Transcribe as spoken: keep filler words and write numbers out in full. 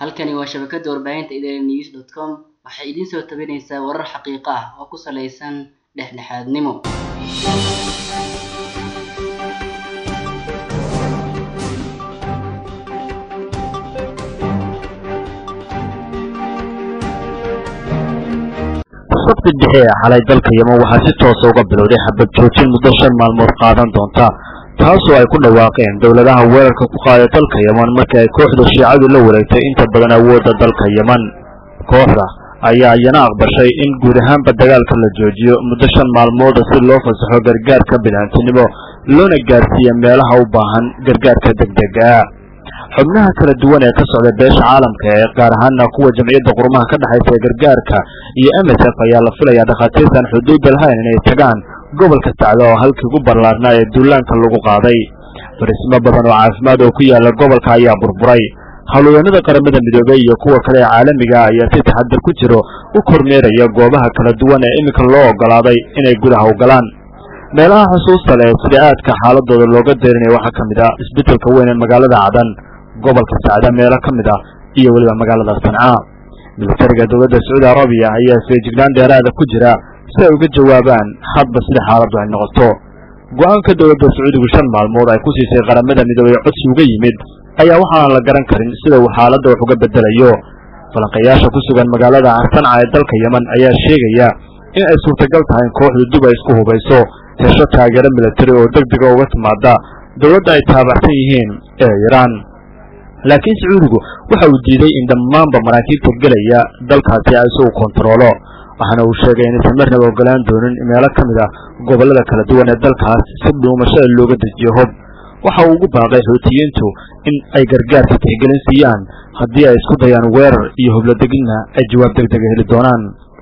halkani waa shabakada warbaahinta idaaha news dot com waxay idin soo tabanaysaa warar xaqiiqo ah oo ku saleysan dhexdhexaadnimo. sabti dhexe xalay dalka Yemen waxaa si toos ah uga bilowday xabad joojin muddo shan maalmood qaadan doonta taasoo ay ku dhawaaqeen dawladaha weerarka ku qaaday dalka Yemen markii ay kooxda Shiicadu la wareegtay inta badan awoodda dalka Yemen. Kooxda ayaa iyana aqbashay in guud ahaanba dagaalka la joojiyo muddo shan maalmood si loo fasaxo gargaarka bini'aadantinimo loona gaarsiiyo meelaha u baahan gargaarka degdega ah. xubnaha kala duwan ee ka socda beesha caalamka ee gaar ahaan kuwa jamciyadda qurumaha ka dhaxaysa gargaarka iyo M S F ayaa la filayaa dhakhaatiirtan xuduudda lahayn inay tagaan gobolka Sacda oo halkii ugu ballaarnaa ee duulaanka lagu qaaday. farismo badan oo caafimaad oo ku yaala gobolka ayaa burburay. hawlwadeennada qaramada midoobay iyo kuwa kale ee caalamiga ah ayaa si taxaddar ku jiro u kormeeraya goobaha kala duwan ee iminka loo ogolaaday inay gudaha u galaan. meelaha xusuusta leh sida aadka xaaladooda looga deerinayo waxaa ka mid ah isbitaalka weyn ee magaalada Cadan, gobolka Sacda meelo ka mid ah iyo waliba magaalada Sanca. militariga dowladda Saudi Arabia ayaa feejignaan dheeraad ah ku jira si ay uga jawaabaan hadba sida xaaladdu ay noqoto. go'aanka dowladda Sacuudigu shan maalmood ay ku siisay qaramada midoobay codsi uga yimid ayaa waxaan la garan karin sida uu xaaladda wax uga bedelayo. falanqayaasha ku sugan magaalada Sanca ee dalka Yemen ayaa sheegaya in ay suurtagal tahay in kooxdu dib ay isku hubayso hesho taageero militari oo degdeg uga timaada dowladda ay taabacsan yihiin ee Iiraan. laakiin Sacuudigu waxa uu diiday in dhammaanba maraakiibta galaya dalkaasi ay soo kontaroolo, waxaana uu sheegay in aysan marnaba ogolaan doonin meelo ka mid ah gobollada kala duwan ee dalkaas si dhuumashada looga dejiyo hub. waxa uu ugu baaqay Xuutiyiintu in ay gargaarka tixgelin siiyaan haddii ay isku dayaan weerar iyo hublo deginna ay jawaab degdeg heli doonaan.